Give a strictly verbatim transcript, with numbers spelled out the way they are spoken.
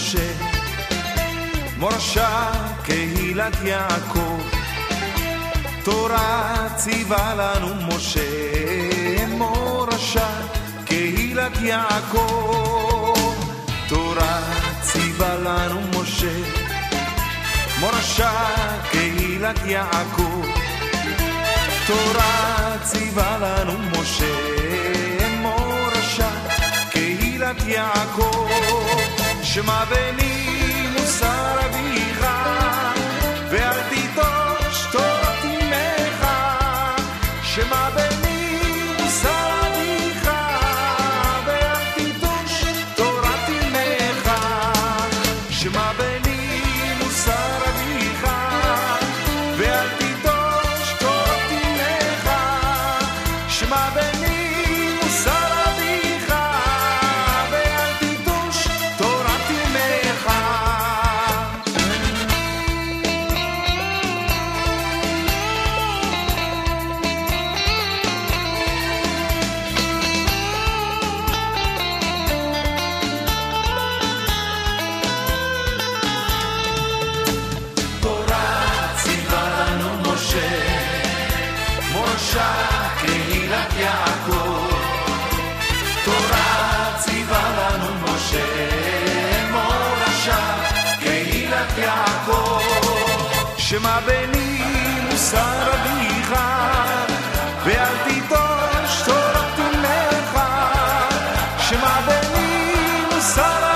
משה, מורשה קהילת יעקב, תורה ציווה לנו משה, מורשה קהילת יעקב, תורה ציווה לנו משה, מורשה קהילת יעקב, תורה ציווה לנו משה, מורשה קהילת יעקב, שמע בני מוסר אביך ואל תיטוש תורת אמך, שמע בני מוסר אביך ואל תיטוש תורת אמך, שמע בני מוסר אביך ואל תיטוש תורת אמך, שמע בני מוסר אביך ואל תיטוש תורת אמך. תורה ציווה לנו משה, מורשה קהילת יעקב, תורה ציווה לנו משה, מורשה קהילת יעקב, שמע בני מוסר אביך ואל תיטוש תורת אמך, שמע בני מוסר